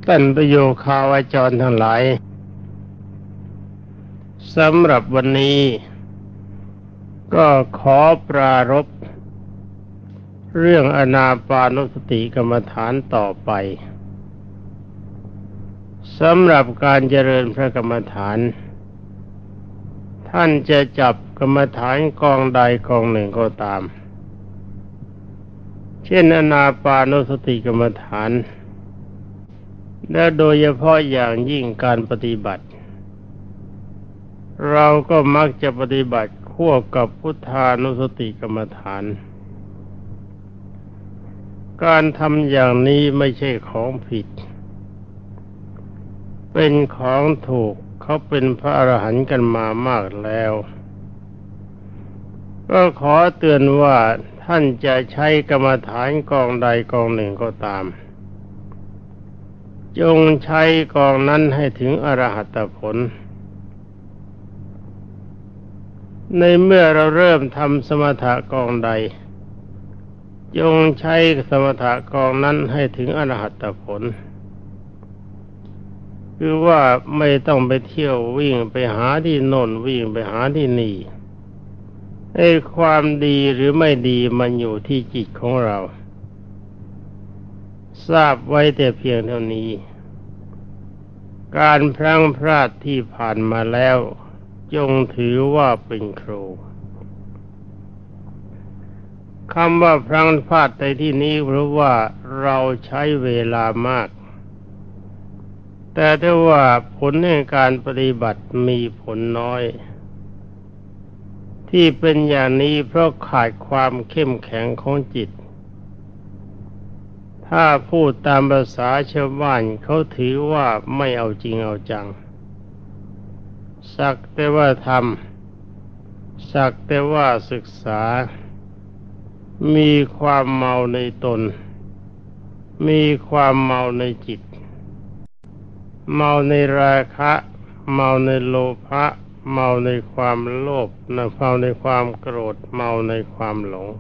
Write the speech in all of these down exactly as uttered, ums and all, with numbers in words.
ท่านประโยคาวาจรทั้งหลายสำหรับวันนี้ก็ขอปรารภเรื่องอานาปานสติกรรมฐานต่อไปสำหรับการเจริญพระกรรมฐานท่านจะจับกรรมฐานกองใดกองหนึ่งก็ตามเช่นอานาปานสติกรรมฐานและโดยเฉพาะอย่างยิ่งการปฏิบัติเราก็มักจะปฏิบัติควบกับพุทธานุสติกรรมฐานการทำอย่างนี้ไม่ใช่ของผิดเป็นของถูกเขาเป็นพระอรหันต์กันมามากแล้วก็ขอเตือนว่าท่านจะใช้กรรมฐานกองใดกองหนึ่งก็ตามจงใช้กองนั้นให้ถึงอรหัตผลในเมื่อเราเริ่มทำสมถะกองใดจงใช้สมถะกองนั้นให้ถึงอรหัตผลคือว่าไม่ต้องไปเที่ยววิ่งไปหาที่โน่นวิ่งไปหาที่นี่ไอ้ความดีหรือไม่ดีมันอยู่ที่จิตของเราทราบไว้แต่เพียงเท่านี้การพลั้งพลาดที่ผ่านมาแล้วจงถือว่าเป็นครูคำว่าพลั้งพลาดในที่นี้เพราะว่าเราใช้เวลามากแต่ถ้าว่าผลในการปฏิบัติมีผลน้อยที่เป็นอย่างนี้เพราะขาดความเข้มแข็งของจิตถ้าพูดตามภาษาชาวบ้านเขาถือว่าไม่เอาจริงเอาจังสักแต่ว่าทำสักแต่ว่าศึกษามีความเมาในตนมีความเมาในจิตเมาในราคะเมาในโลภะเมาในความโลภเมาในความโกรธเมาในความหลง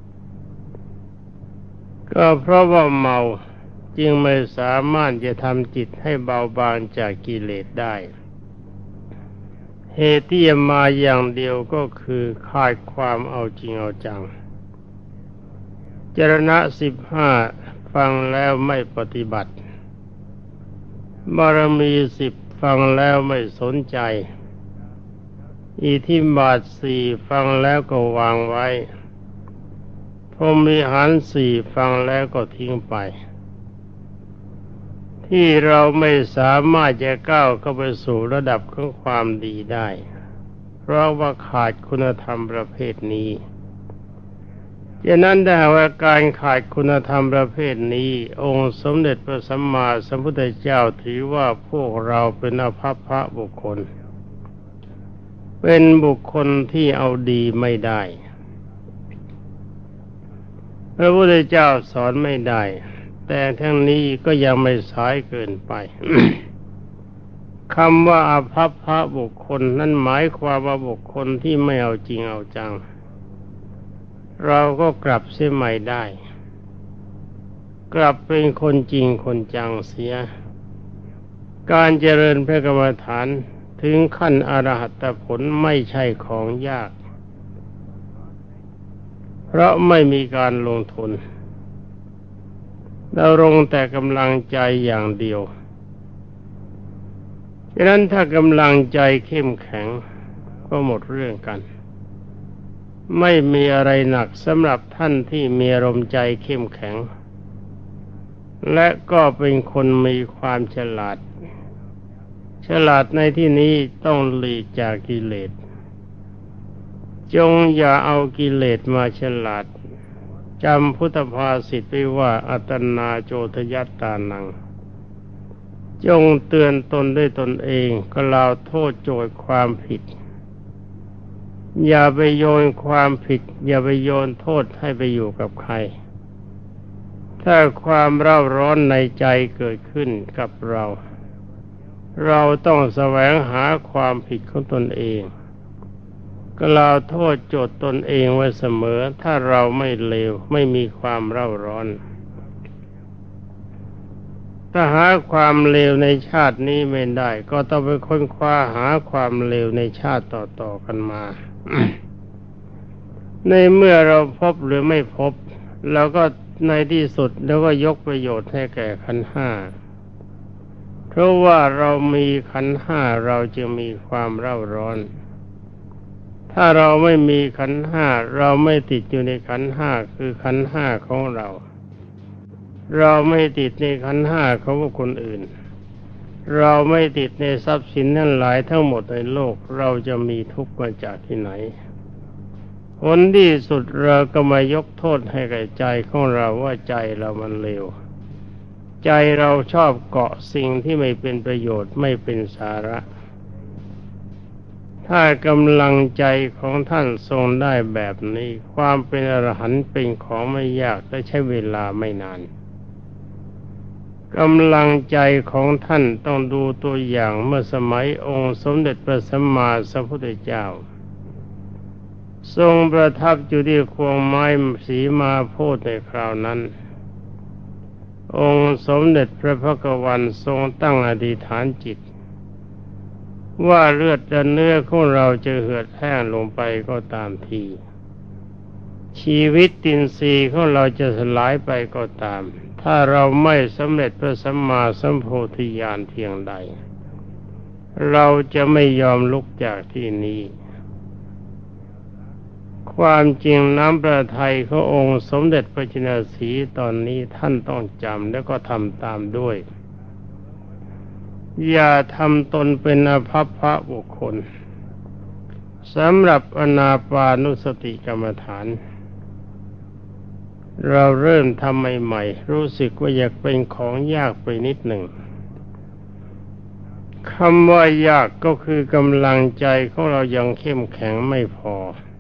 ก็เพราะว่าเมาจึงไม่สามารถจะทำจิตให้เบาบางจากกิเลสได้เหตุที่จะมาอย่างเดียวก็คือขาดความเอาจริงเอาจังจรณะสิบห้าฟังแล้วไม่ปฏิบัติบารมีสิบฟังแล้วไม่สนใจอิทธิบาทสี่ฟังแล้วก็วางไว้พรหมิหารสี่ฟังแล้วก็ทิ้งไปที่เราไม่สามารถจะก้าวเข้าไปสู่ระดับของความดีได้เพราะว่าขาดคุณธรรมประเภทนี้ฉะนั้นถ้าว่าการขาดคุณธรรมประเภทนี้องค์สมเด็จพระสัมมาสัมพุทธเจ้าถือว่าพวกเราเป็นอภัพพะบุคคลเป็นบุคคลที่เอาดีไม่ได้พระพุทธเจ้าสอนไม่ได้แต่ทั้งนี้ก็ยังไม่สายเกินไป คำว่าอภัพพะบุคคลนั้นหมายความว่าบุคคลที่ไม่เอาจริงเอาจังเราก็กลับเสียใหม่ได้กลับเป็นคนจริงคนจังเสียการเจริญพระกรรมฐานถึงขั้นอรหัตผลไม่ใช่ของยากเพราะไม่มีการลงทุนเราลงแต่กำลังใจอย่างเดียวฉะนั้นถ้ากำลังใจเข้มแข็งก็หมดเรื่องกันไม่มีอะไรหนักสำหรับท่านที่มีอารมณ์ใจเข้มแข็งและก็เป็นคนมีความฉลาดฉลาดในที่นี้ต้องหลีกจากกิเลสจงอย่าเอากิเลสมาฉลาดจำพุทธภาษิตไว้ว่าอัตตนาโจทยัตตานังจงเตือนตนด้วยตนเองกล่าวโทษโจทย์ความผิดอย่าไปโยนความผิดอย่าไปโยนโทษให้ไปอยู่กับใครถ้าความเร่าร้อนในใจเกิดขึ้นกับเราเราต้องแสวงหาความผิดของตนเองกล่าวโทษโจทย์ตนเองไว้เสมอถ้าเราไม่เลวไม่มีความเร่าร้อนถ้าหาความเลวในชาตินี้ไม่ได้ก็ต้องไปค้นคว้าหาความเลวในชาติต่อๆกันมา ในเมื่อเราพบหรือไม่พบเราก็ในที่สุดแล้วก็ยกประโยชน์ให้แก่ขันธ์ห้าเพราะว่าเรามีขันธ์ห้าเราจึงมีความเร่าร้อนถ้าเราไม่มีขันธ์ห้าเราไม่ติดอยู่ในขันธ์ห้าคือขันธ์ห้าของเราเราไม่ติดในขันธ์ห้าของคนอื่นเราไม่ติดในทรัพย์สินทั้งหลายทั้งหมดในโลกเราจะมีทุกข์มาจากที่ไหนผลที่สุดเราก็มายกโทษให้แก่ใจของเราว่าใจเรามันเลวใจเราชอบเกาะสิ่งที่ไม่เป็นประโยชน์ไม่เป็นสาระถ้ากำลังใจของท่านทรงได้แบบนี้ความเป็นอรหันต์เป็นของไม่ยากและใช้เวลาไม่นานกำลังใจของท่านต้องดูตัวอย่างเมื่อสมัยองค์สมเด็จพระสัมมาสัมพุทธเจ้าทรงประทับอยู่ที่ควงไม้สีมาโพธิ์ในคราวนั้นองค์สมเด็จพระพักวันทรงตั้งอธิษฐานจิตว่าเลือดและเนื้อของเราจะเหือดแห้งลงไปก็ตามทีชีวิตอินทรีย์ของเราจะสลายไปก็ตามถ้าเราไม่สำเร็จพระสัมมาสัมโพธิญาณเพียงใดเราจะไม่ยอมลุกจากที่นี้ความจริงน้ำพระทัยขององค์สมเด็จพระจินสีห์ตอนนี้ท่านต้องจำแล้วก็ทำตามด้วยอย่าทำตนเป็นอภัพพะบุคคลสำหรับอนาปานุสติกรรมฐานเราเริ่มทำใหม่ๆรู้สึกว่าอยากเป็นของยากไปนิดหนึ่งคำว่ายากก็คือกำลังใจของเรายังเข้มแข็งไม่พอ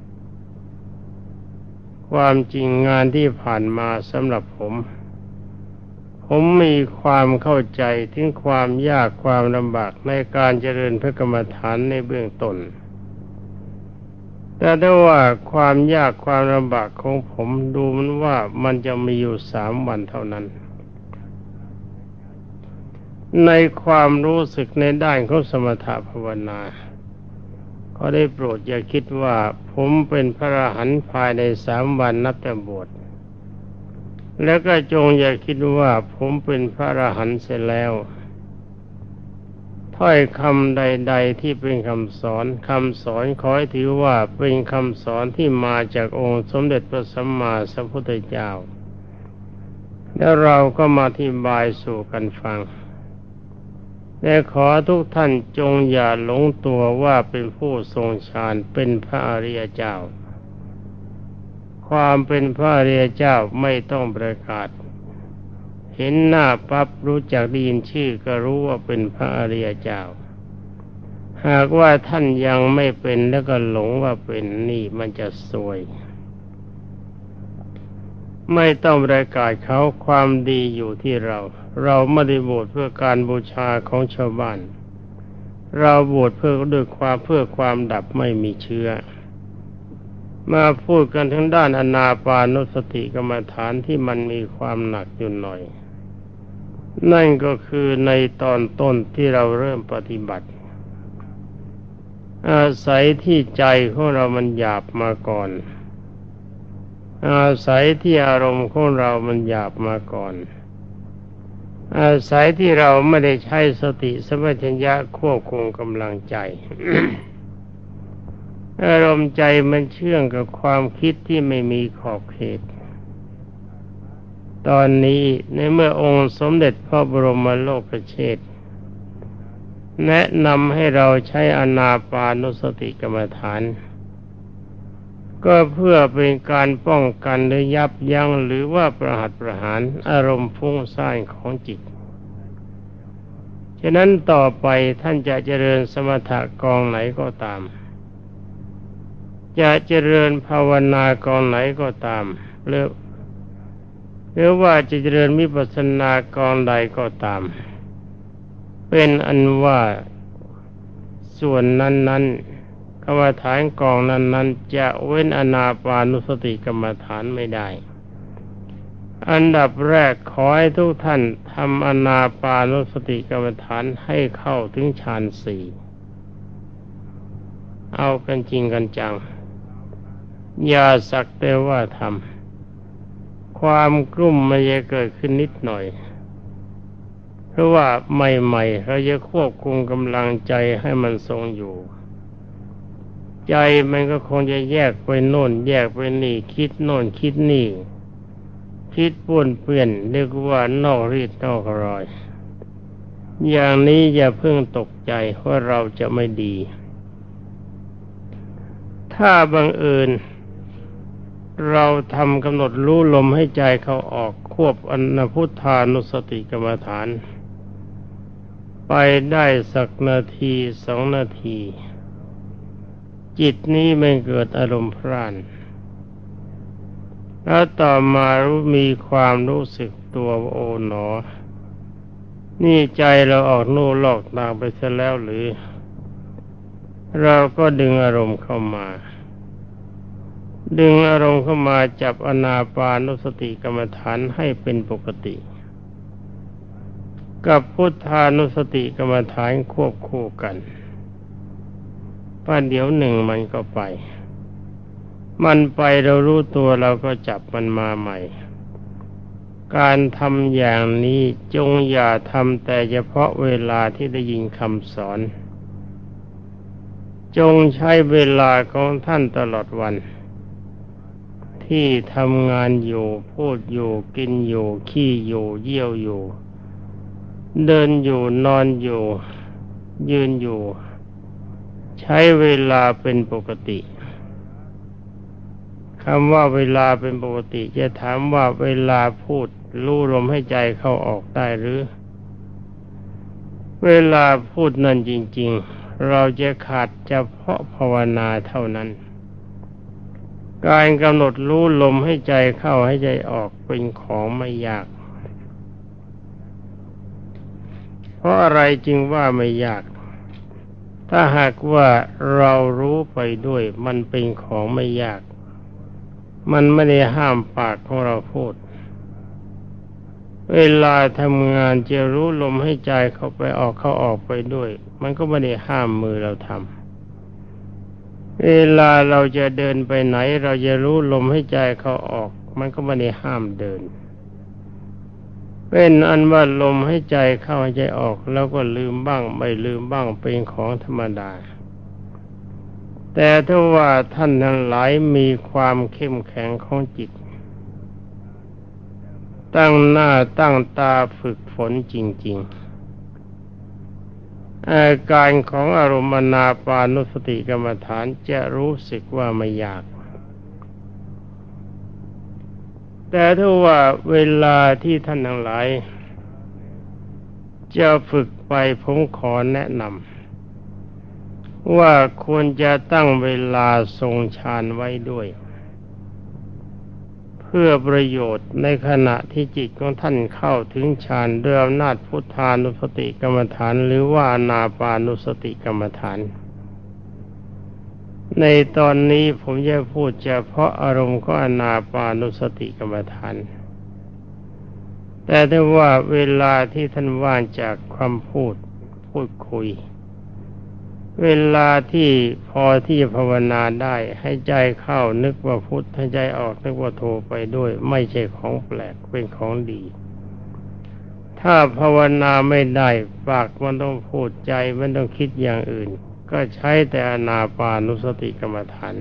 ความจริงงานที่ผ่านมาสำหรับผมผมมีความเข้าใจถึงความยากความลำบากในการเจริญพระกรรมฐานในเบื้องต้นแต่ถ้าว่าความยากความลำบากของผมดูมันว่ามันจะมีอยู่สามวันเท่านั้นในความรู้สึกในด้านของสมถภาวนาก็ได้โปรดอย่าคิดว่าผมเป็นพระอรหันต์ภายในสามวันนับแต่บวชแล้วก็จงอย่าคิดว่าผมเป็นพระอรหันต์เสร็จแล้วถ้อยคำใดๆที่เป็นคำสอนคำสอนขอให้ถือว่าเป็นคำสอนที่มาจากองค์สมเด็จพระสัมมาสัมพุทธเจ้าแล้วเราก็มาอธิบายสู่กันฟังและขอทุกท่านจงอย่าหลงตัวว่าเป็นผู้ทรงฌานเป็นพระอริยเจ้าความเป็นพระอริยเจ้าไม่ต้องประกาศเห็นหน้าปั๊บรู้จักได้ยินชื่อก็รู้ว่าเป็นพระอริยเจ้าหากว่าท่านยังไม่เป็นแล้วก็หลงว่าเป็นนี่มันจะซวยไม่ต้องประกาศเขาความดีอยู่ที่เราเราไม่ได้บวชเพื่อการบูชาของชาวบ้านเราบวชเพื่อด้วยความเพื่อความดับไม่มีเชื้อมาพูดกันทั้งด้านอนาปานุสติกรรมฐานที่มันมีความหนักอยู่หน่อยนั่นก็คือในตอนต้นที่เราเริ่มปฏิบัติอาศัยที่ใจของเรามันหยาบมาก่อนอาศัยที่อารมณ์ของเรามันหยาบมาก่อนอาศัยที่เราไม่ได้ใช้สติสัมปชัญญะควบคุมกำลังใจ อารมณ์ใจมันเชื่องกับความคิดที่ไม่มีขอบเขตตอนนี้ในเมื่อองค์สมเด็จพระบรมโลกเชษฐ์แนะนำให้เราใช้อานาปานุสติกรรมฐานก็เพื่อเป็นการป้องกันหรือยับยั้งหรือว่าประหัตประหารอารมณ์ฟุ้งซ่านของจิตฉะนั้นต่อไปท่านจะเจริญสมถะกองไหนก็ตามจะเจริญภาวนากองไหนก็ตามหรือหรือว่าจะเจริญวิปัสสนากองใดก็ตามเป็นอันว่าส่วนนั้นๆกรรมฐานกองนั้นๆจะเว้นอานาปานุสติกรรมฐานไม่ได้อันดับแรกขอให้ทุกท่านทำอานาปานุสติกรรมฐานให้เข้าถึงฌานสี่เอากันจริงกันจังอย่าสักแต่ว่าทำความกลุ้มมันจะเกิดขึ้นนิดหน่อยเพราะว่าใหม่ๆเราจะควบคุมกำลังใจให้มันทรงอยู่ใจมันก็คงจะแยกไปโน่นแยกไปนี่คิดโน่นคิดนี่คิดป้วนเปี้ยนเรียกว่านอกรีดนอกรอยอย่างนี้อย่าเพิ่งตกใจว่าเราจะไม่ดีถ้าบังเอิญเราทำกำหนดรู้ลมให้ใจเขาออกควบอนาพุทธานุสติกรรมฐานไปได้สักนาทีสองนาทีจิตนี้ไม่เกิดอารมณ์พร่านแล้วต่อมารู้มีความรู้สึกตัวว่าโอ๋หนอนี่ใจเราออกโน่ลอกต่างไปซะแล้วหรือเราก็ดึงอารมณ์เข้ามาดึงอารมณ์เข้ามาจับอานาปานุสติกรรมฐานให้เป็นปกติกับพุทธานุสติกรรมฐานควบคู่กันประเดี๋ยวหนึ่งมันก็ไปมันไปเรารู้ตัวเราก็จับมันมาใหม่การทำอย่างนี้จงอย่าทำแต่เฉพาะเวลาที่ได้ยินคำสอนจงใช้เวลาของท่านตลอดวันที่ทำงานอยู่พูดอยู่กินอยู่ขี้อยู่เยี่ยวอยู่เดินอยู่นอนอยู่ยืนอยู่ใช้เวลาเป็นปกติคำว่าเวลาเป็นปกติจะถามว่าเวลาพูดรู้ลมให้ใจเข้าออกได้หรือเวลาพูดนั่นจริงๆเราจะขาดเฉพาะภาวนาเท่านั้นการกำหนดรู้ลมให้ใจเข้าให้ใจออกเป็นของไม่ยากเพราะอะไรจึงว่าไม่ยากถ้าหากว่าเรารู้ไปด้วยมันเป็นของไม่ยากมันไม่ได้ห้ามปากของเราพูดเวลาทำงานจะรู้ลมให้ใจเข้าไปออกเข้าออกไปด้วยมันก็ไม่ได้ห้ามมือเราทำเวลาเราจะเดินไปไหนเราจะรู้ลมให้ใจเข้าออกมันก็ไม่ได้ห้ามเดินเป็นอันว่าลมให้ใจเข้าให้ใจออกแล้วก็ลืมบ้างไม่ลืมบ้างเป็นของธรรมดาแต่ถ้าว่าท่านทั้งหลายมีความเข้มแข็งของจิตตั้งหน้าตั้งตาฝึกฝนจริงๆอาการของอารมณ์อานาปานุสติกรรมฐานจะรู้สึกว่าไม่ยากแต่ถ้าว่าเวลาที่ท่านทั้งหลายจะฝึกไปผมขอแนะนำว่าควรจะตั้งเวลาทรงฌานไว้ด้วยเพื่อประโยชน์ในขณะที่จิตของท่านเข้าถึงฌานด้วยอำนาจพุทธานุสติกรรมฐานหรือว่าอานาปานุสติกรรมฐานในตอนนี้ผมจะพูดเฉพาะอารมณ์ของอานาปานุสติกรรมฐานแต่ถ้าว่าเวลาที่ท่านว่างจากความพูดพูดคุยเวลาที่พอที่จะภาวนาได้ให้ใจเข้านึกว่าพุทธให้ใจออกนึกว่าโทไปด้วยไม่ใช่ของแปลกเป็นของดีถ้าภาวนาไม่ได้ปากมันต้องพูดใจมันต้องคิดอย่างอื่นก็ใช้แต่อานาปานุสติกรรมฐาน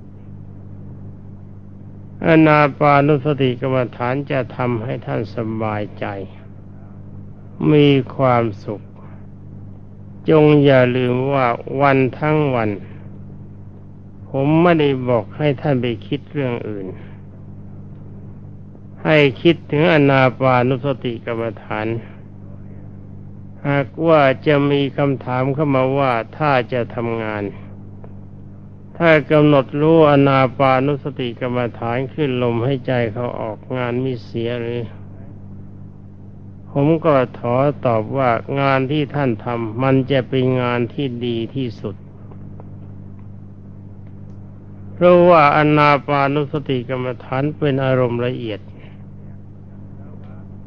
อานาปานุสติกรรมฐานจะทำให้ท่านสบายใจมีความสุขจงอย่าลืมว่าวันทั้งวันผมไม่ได้บอกให้ท่านไปคิดเรื่องอื่นให้คิดถึงอานาปานุสติกรรมฐานหากว่าจะมีคำถามเข้ามาว่าถ้าจะทำงานถ้ากำหนดรู้อานาปานุสติกรรมฐานขึ้นลมให้ใจเขาออกงานมิเสียหรือผมก็ขอตอบว่างานที่ท่านทำมันจะเป็นงานที่ดีที่สุดเพราะว่าอานาปานุสติกรรมฐานเป็นอารมณ์ละเอียด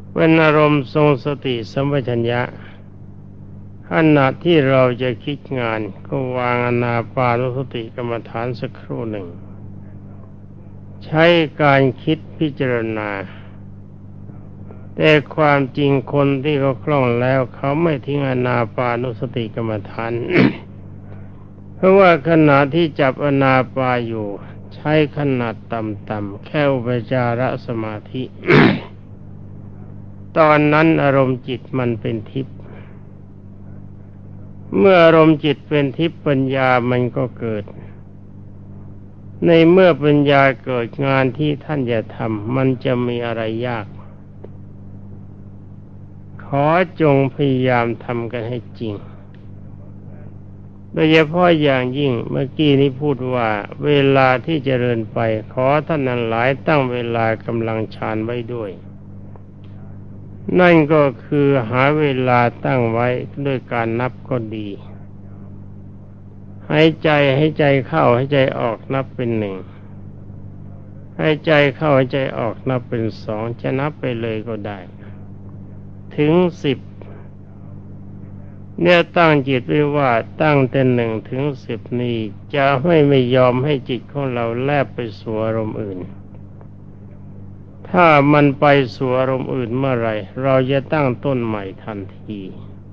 เป็นอารมณ์ทรงสติสัมปชัญญะขณะที่เราจะคิดงานก็วางอานาปานสติกรรมฐานสักครู่หนึ่งใช้การคิดพิจารณาแต่ความจริงคนที่เขาคล่องแล้วเขาไม่ทิ้งอานาปานสติกรรมฐาน เพราะว่าขณะที่จับอานาปาอยู่ใช้ขนาดต่ำๆแค่อุปจารสมาธิ ตอนนั้นอารมณ์จิตมันเป็นทิพย์เมื่ออารมณ์จิตเป็นทิพย์ปัญญามันก็เกิดในเมื่อปัญญาเกิดงานที่ท่านจะทำมันจะมีอะไรยากขอจงพยายามทำกันให้จริงโดยเฉพาะอย่างยิ่งเมื่อกี้นี้พูดว่าเวลาที่เจริญไปขอท่านนั้นหลายตั้งเวลากำลังฌานไว้ด้วยนั่นก็คือหาเวลาตั้งไว้ด้วยการนับก็ดีหายใจให้ใจเข้าให้ใจออกนับเป็นหนึ่งให้ใจเข้าให้ใจออกนับเป็นสองจะนับไปเลยก็ได้ถึงสิบเนี่ยตั้งจิตไว้ว่าตั้งแต่หนึ่งถึงสิบนี้จะไม่ไม่ยอมให้จิตของเราแลบไปสู่อารมณ์อื่นถ้ามันไปสู่อารมณ์อื่นเมื่อไรเราจะตั้งต้นใหม่ทันที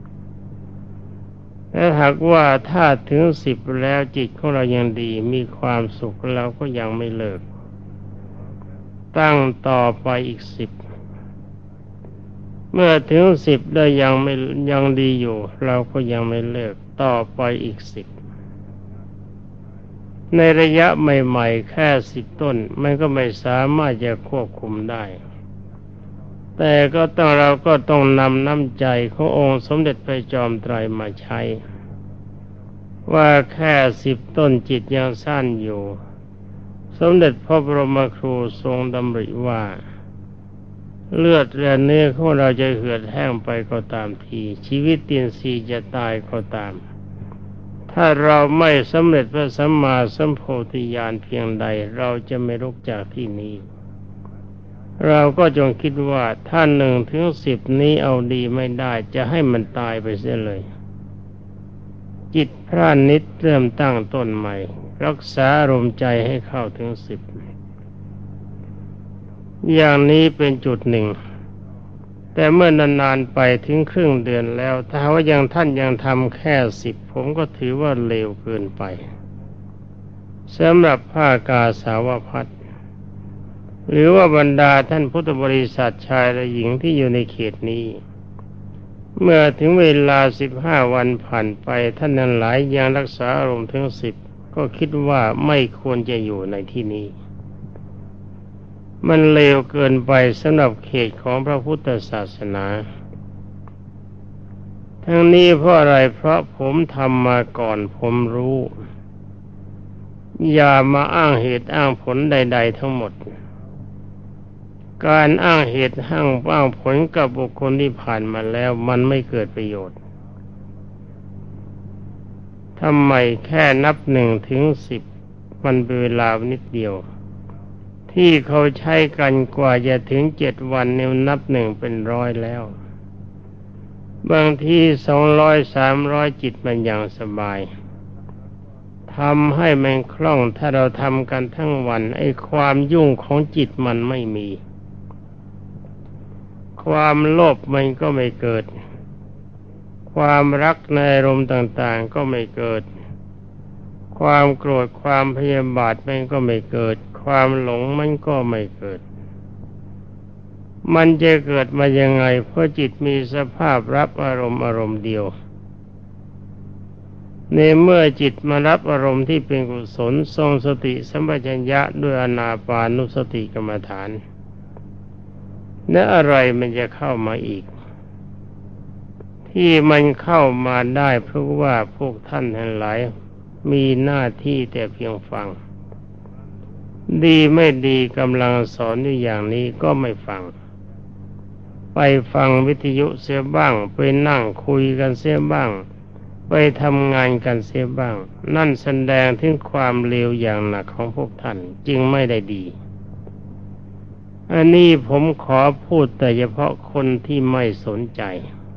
และหากว่าถ้าถึงสิบแล้วจิตของเรายังดีมีความสุขเราก็ยังไม่เลิกตั้งต่อไปอีกสิบเมื่อถึงสิบได้ยังไม่ยังดีอยู่เราก็ยังไม่เลิกต่อไปอีกสิบในระยะใหม่ๆแค่สิบต้นมันก็ไม่สามารถจะควบคุมได้แต่ก็ต้องเราก็ต้องนำน้ำใจขององค์สมเด็จพระจอมไตรมาใช้ว่าแค่สิบต้นจิตยังสั้นอยู่สมเด็จพระบรมครูทรงดำริว่าเลือดและเนื้อของเราจะเหือดแห้งไปก็ตามทีชีวิตอินทรีย์จะตายก็ตามถ้าเราไม่สำเร็จพระสัมมาสัมโพธิญาณเพียงใดเราจะไม่ลุกจากที่นี้เราก็จงคิดว่าถ้าหนึ่งถึงสิบนี้เอาดีไม่ได้จะให้มันตายไปเสียเลยจิตพระนิจเริ่มตั้งต้นใหม่รักษาอารมณ์ใจให้เข้าถึงสิบอย่างนี้เป็นจุดหนึ่งแต่เมื่อนานๆไปถึงครึ่งเดือนแล้วถ้าว่ายังท่านยังทำแค่สิบผมก็ถือว่าเร็วเกินไปสำหรับผ้ากาสาวพัสหรือว่าบรรดาท่านพุทธบริษัทชายและหญิงที่อยู่ในเขตนี้เมื่อถึงเวลาสิบห้าวันผ่านไปท่านนั้นหลายยังรักษาอารมณ์ถึงสิบก็คิดว่าไม่ควรจะอยู่ในที่นี้มันเลวเกินไปสำหรับเขตของพระพุทธศาสนาทั้งนี้เพราะอะไรเพราะผมทำมาก่อนผมรู้อย่ามาอ้างเหตุอ้างผลใดๆทั้งหมดการอ้างเหตุอ้างอ้างผลกับบุคคลที่ผ่านมาแล้วมันไม่เกิดประโยชน์ทำไมแค่นับหนึ่งถึงสิบมันเป็นเวลานิดเดียวที่เขาใช้กันกว่าจะถึงเจ็ดวันเนี่ยนับหนึ่งเป็นร้อยแล้วบางทีสองร้อยสามร้อยจิตมันอย่างสบายทำให้มันคล่องถ้าเราทำกันทั้งวันไอ้ความยุ่งของจิตมันไม่มีความโลภมันก็ไม่เกิดความรักในอารมณ์ต่างๆก็ไม่เกิดความโกรธความพยาบาทมันก็ไม่เกิดความหลงมันก็ไม่เกิดมันจะเกิดมายังไงเพราะจิตมีสภาพรับอารมณ์อารมณ์เดียวในเมื่อจิตมารับอารมณ์ที่เป็นกุศลทรงสติสัมปชัญญะด้วยอานาปานุสติกรรมฐานและอะไรมันจะเข้ามาอีกที่มันเข้ามาได้เพราะว่าพวกท่านทั้งหลายมีหน้าที่แต่เพียงฟังดีไม่ดีกำลังสอนอยู่อย่างนี้ก็ไม่ฟังไปฟังวิทยุเสียบ้างไปนั่งคุยกันเสียบ้างไปทำงานกันเสียบ้างนั่นแสดงถึงความเลวอย่างหนักของพวกท่านจึงไม่ได้ดีอันนี้ผมขอพูดแต่เฉพาะคนที่ไม่สนใจ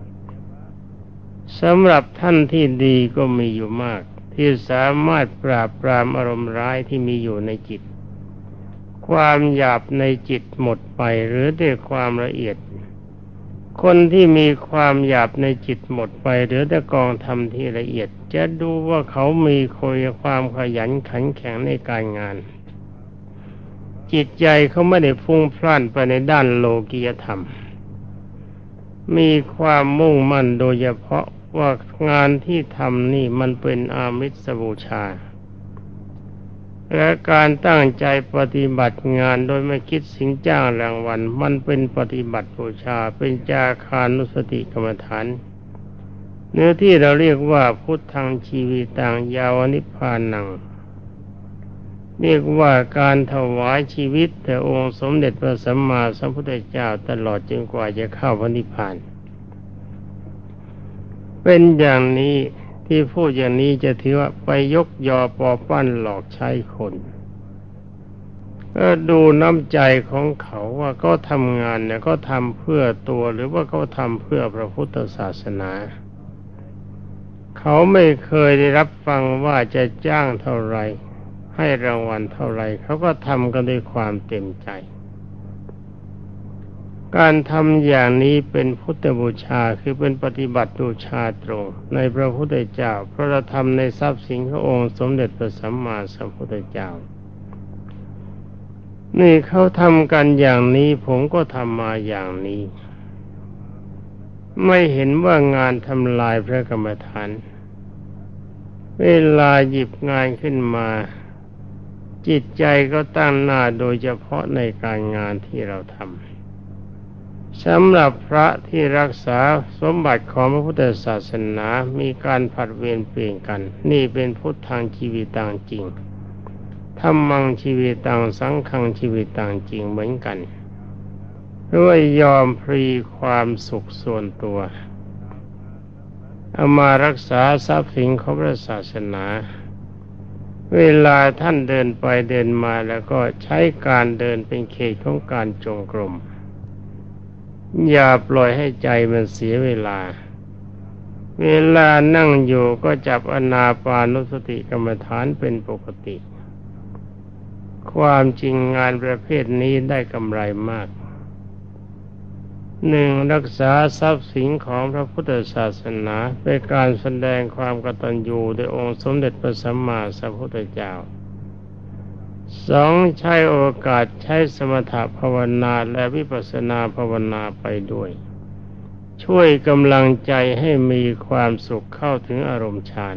สำหรับท่านที่ดีก็มีอยู่มากที่สามารถปราบปรามอารมณ์ร้ายที่มีอยู่ในจิตความหยาบในจิตหมดไปหรือด้วยความละเอียดคนที่มีความหยาบในจิตหมดไปหรือแต่กองธรรมที่ละเอียดจะดูว่าเขามีความขยันขันแข็งในการงานจิตใจเขาไม่ได้ฟุ้งพล่านไปในด้านโลกียธรรมมีความมุ่งมั่นโดยเฉพาะว่างานที่ทำนี่มันเป็นอามิสบูชาและการตั้งใจปฏิบัติงานโดยไม่คิดสินจ้างรางวัลมันเป็นปฏิบัติบูชาเป็นจาคานุสติกรรมฐานเนื้อที่เราเรียกว่าพุทธังชีวิตังยาวนิพพานังเรียกว่าการถวายชีวิตแต่องค์สมเด็จพระสัมมาสัมพุทธเจ้าตลอดจนกว่าจะเข้าพระนิพพานเป็นอย่างนี้ที่พูดอย่างนี้จะถือว่าไปยกยอปอปั้นหลอกใช้คนก็ดูน้ำใจของเขาว่าก็ทำงานเนี่ยก็ทำเพื่อตัวหรือว่าเขาทำเพื่อพระพุทธศาสนาเขาไม่เคยได้รับฟังว่าจะจ้างเท่าไรให้รางวัลเท่าไรเขาก็ทำกันด้วยความเต็มใจการทำอย่างนี้เป็นพุทธบูชาคือเป็นปฏิบัติบูชาตรงในพระพุทธเจ้าเพราะเราทำในทรัพย์สินขององค์สมเด็จพระสัมมาสัมพุทธเจ้านี่เขาทำกันอย่างนี้ผมก็ทำมาอย่างนี้ไม่เห็นว่างานทำลายพระกรรมฐานเวลาหยิบงานขึ้นมาจิตใจก็ตั้งหน้าโดยเฉพาะในการงานที่เราทำสำหรับพระที่รักษาสมบัติของพระพุทธศาสนามีการผัดเวรเปลี่ยนกันนี่เป็นพุทธังชีวิตังจริงธัมมังชีวิตังสังฆังชีวิตังจริงเหมือนกันด้วยยอมพลีความสุขส่วนตัวเอามารักษาทรัพย์สินของพระศาสนาเวลาท่านเดินไปเดินมาแล้วก็ใช้การเดินเป็นเขตของการจงกรมอย่าปล่อยให้ใจมันเสียเวลาเวลานั่งอยู่ก็จับอานาปานุสติกรรมฐานเป็นปกติความจริงงานประเภทนี้ได้กำไรมากหนึ่งรักษาทรัพย์สินของพระพุทธศาสนาเป็นการแสดงความกตัญญูโดยองค์สมเด็จพระสัมมาสัมพุทธเจ้าสองใช้โอกาสใช้สมถภาวนาและวิปัสสนาภาวนาไปด้วยช่วยกำลังใจให้มีความสุขเข้าถึงอารมณ์ฌาน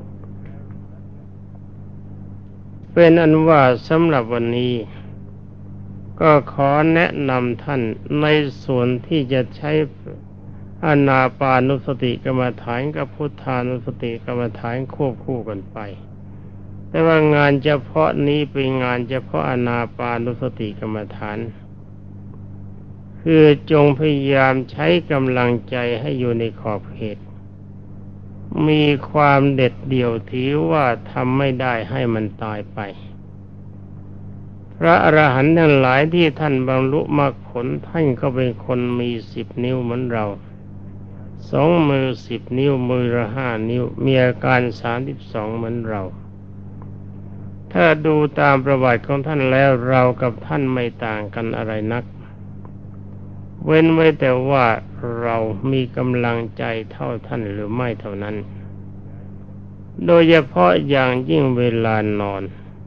เป็นอันว่าสำหรับวันนี้ก็ขอแนะนำท่านในส่วนที่จะใช้อานาปานุสติกรรมฐานกับพุทธานุสติกรรมฐานควบคู่กันไปแต่ว่างานเฉพาะนี้เป็นงานเฉพาะอานาปานุสติกรรมฐานคือจงพยายามใช้กำลังใจให้อยู่ในขอบเขตมีความเด็ดเดี่ยวถือว่าทำไม่ได้ให้มันตายไปพระอรหันต์ทั้งหลายที่ท่านบรรลุมรรคผลท่านก็เป็นคนมีสิบนิ้วเหมือนเราสองมือสิบนิ้วมือละห้านิ้วมีอาการสามสิบสองเหมือนเราถ้าดูตามประวัติของท่านแล้วเรากับท่านไม่ต่างกันอะไรนักเว้นไว้แต่ว่าเรามีกำลังใจเท่าท่านหรือไม่เท่านั้นโดยเฉพาะอย่างยิ่งเวลานอน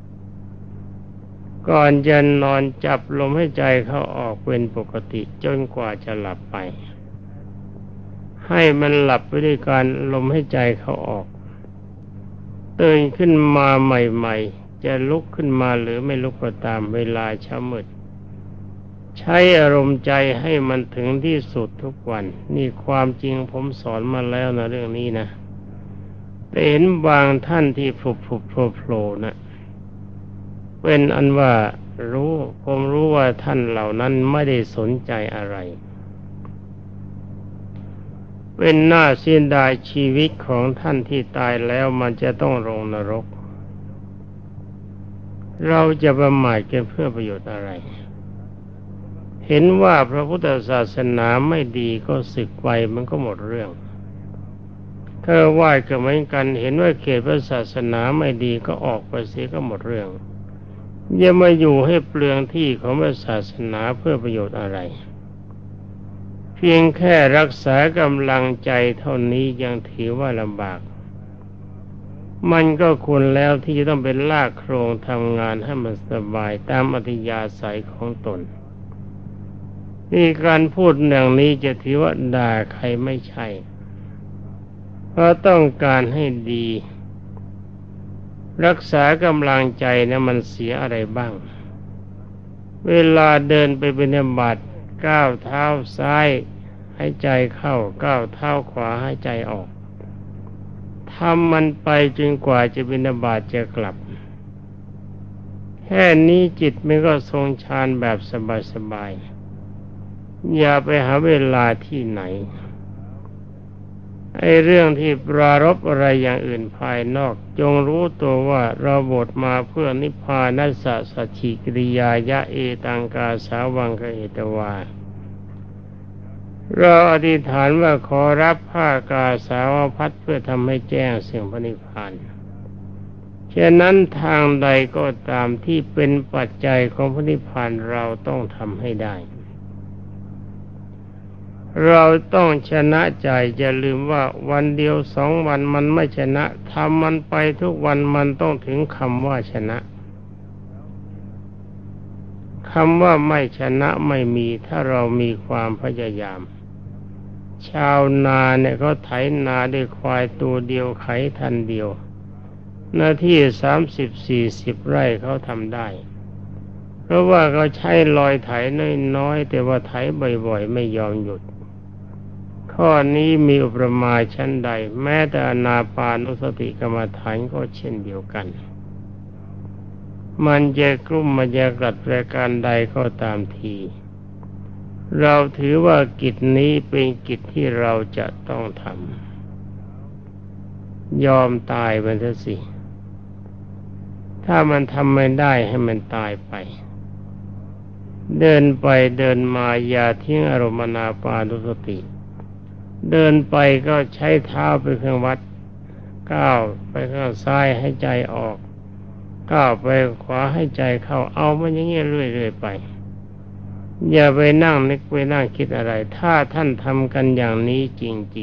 ก่อนจะนอนจับลมหายใจเข้าออกเป็นปกติจนกว่าจะหลับไปให้มันหลับไปด้วยการลมหายใจเข้าออกตื่นขึ้นมาใหม่ๆจะลุกขึ้นมาหรือไม่ลุกก็ตามเวลาเช้ามืดใช้อารมณ์ใจให้มันถึงที่สุดทุกวันนี่ความจริงผมสอนมาแล้วนะเรื่องนี้นะแต่เห็นบางท่านที่ผุบผุบโผล่โผล่นะเป็นอันว่ารู้ผมรู้ว่าท่านเหล่านั้นไม่ได้สนใจอะไรเป็นหน้าเสียดายชีวิตของท่านที่ตายแล้วมันจะต้องลงนรกเราจะประมาทกันเพื่อประโยชน์อะไรเห็นว่าพระพุทธศาสนาไม่ดีก็สึกไปมันก็หมดเรื่องถ้าไหว้ก็เหมือนกันเห็นว่าเขตพระศาสนาไม่ดีก็ออกไปเสียก็หมดเรื่องอย่ามาอยู่ให้เปลืองที่ของพระศาสนาเพื่อประโยชน์อะไรเพียงแค่รักษากำลังใจเท่านี้ยังถือว่าลำบากมันก็ควรแล้วที่จะต้องเป็นลากโครงทำงานให้มันสบายตามอัธยาศัยของตนนี่การพูดอย่างนี้จะถือว่าด่าใครไม่ใช่เพราะต้องการให้ดีรักษากำลังใจนะมันเสียอะไรบ้างเวลาเดินไปบิณฑบาตก้าวเท้าซ้ายให้ใจเข้าก้าวเท้าขวาให้ใจออกทำมันไปจนกว่าจะบิณฑบาตจะกลับแค่นี้จิตมันก็ทรงฌานแบบสบายๆอย่าไปหาเวลาที่ไหนไอ้เรื่องที่ปรารภอะไรอย่างอื่นภายนอกจงรู้ตัวว่าเราบวชมาเพื่อนิพพานัสสะสัจฉิกิริยายะเอตังกาสาวังคเอตวาเราอธิษฐานว่าขอรับผ้ากาสาวพัดเพื่อทำให้แจ้งสิ่งพระนิพพานฉะนั้นทางใดก็ตามที่เป็นปัจจัยของพระนิพพานเราต้องทำให้ได้เราต้องชนะใจอย่าลืมว่าวันเดียวสองวันมันไม่ชนะทำมันไปทุกวันมันต้องถึงคำว่าชนะคำว่าไม่ชนะไม่มีถ้าเรามีความพยายามชาวนาเนี่ยเขาไถนาด้วยควายตัวเดียวไขทันเดียวหน้าที่สามสิบสี่สิบไร่เขาทำได้เพราะว่าเขาใช้ลอยไถน้อยๆแต่ว่าไถบ่อยๆไม่ยอมหยุดข้อนี้มีอุปมาชั้นใดแม้แต่อานาปานุสติกรรมฐานก็เช่นเดียวกันมันจะกลุ่มมันจะกลัดประการใดก็ตามทีเราถือว่ากิจนี้เป็นกิจที่เราจะต้องทำยอมตายมันซะสิถ้ามันทำไม่ได้ให้มันตายไปเดินไปเดินมาอย่าทิ้งอารมณ์อานาปานุสติเดินไปก็ใช้เท้าเป็นเครื่องวัดก้าวไปข้างซ้ายให้ใจออกก้าวไปขวาให้ใจเข้าเอามันอย่างเงี้ยเรื่อยๆไปอย่าไปนั่งนึกไปนั่งคิดอะไรถ้าท่านทำกันอย่างนี้จริง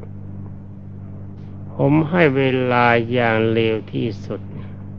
ๆผมให้เวลาอย่างเร็วที่สุด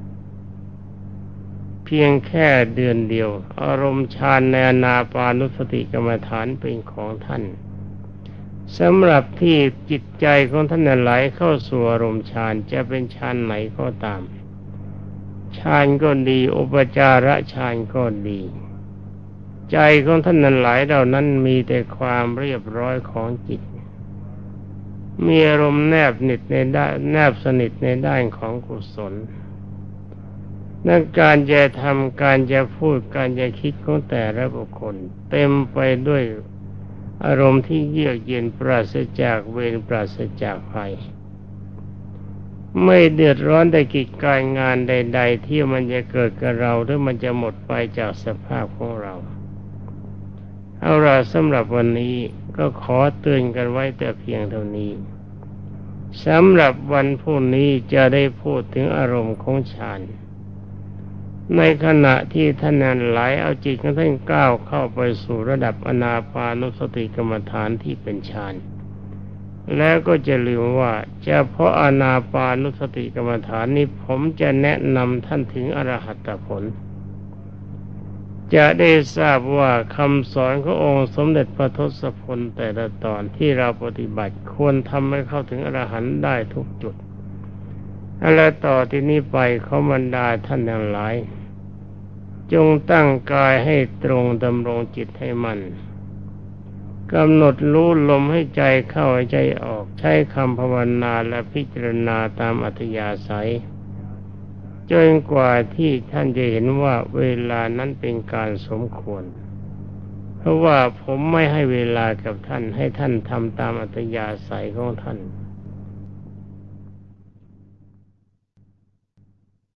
เพียงแค่เดือนเดียวอารมณ์ฌานในอานาปานุสติกรรมฐานเป็นของท่านสำหรับที่จิตใจของท่านไหลเข้าสู่อารมณ์ฌานจะเป็นฌานไหนก็ตามฌานก็ดีอุปจารฌานก็ดีใจของท่านนั้นหลายเหล่านั้นมีแต่ความเรียบร้อยของจิตมีอารมณ์แนบสนิทในด้านแนบสนิทในด้านของกุศลนั่นการจะทำการจะพูดการจะคิดของแต่ละบุคคลเต็มไปด้วยอารมณ์ที่เยือกเย็นปราศจากเวรปราศจากภัยไม่เดือดร้อนในกิจการงานใดๆที่มันจะเกิดกับเราหรือมันจะหมดไปจากสภาพของเราเอาล่ะสำหรับวันนี้ก็ขอเตือนกันไว้แต่เพียงเท่านี้สำหรับวันพรุ่งนี้จะได้พูดถึงอารมณ์ของฌานในขณะที่ท่านนั้นไหลเอาจิตของท่านก้าวเข้าไปสู่ระดับอานาปานุสติกรรมฐานที่เป็นฌานแล้วก็จะลืมว่าเฉพาะอานาปานุสติกรรมฐานนี้ผมจะแนะนำท่านถึงอรหัตผลจะได้ทราบว่าคำสอนขององค์สมเด็จพระทศพลแต่ละตอนที่เราปฏิบัติควรทำให้เข้าถึงอรหันต์ได้ทุกจุดและต่อที่นี้ไปขอบรรดาท่านทั้งหลายจงตั้งกายให้ตรงดำรงจิตให้มั่นกำหนดรู้ลมให้ใจเข้าใจออกใช้คำภาวนาและพิจารณาตามอัธยาศัยจนกว่าที่ท่านจะเห็นว่าเวลานั้นเป็นการสมควรเพราะว่าผมไม่ให้เวลากับท่านให้ท่านทำตามอัธยาศัยของท่าน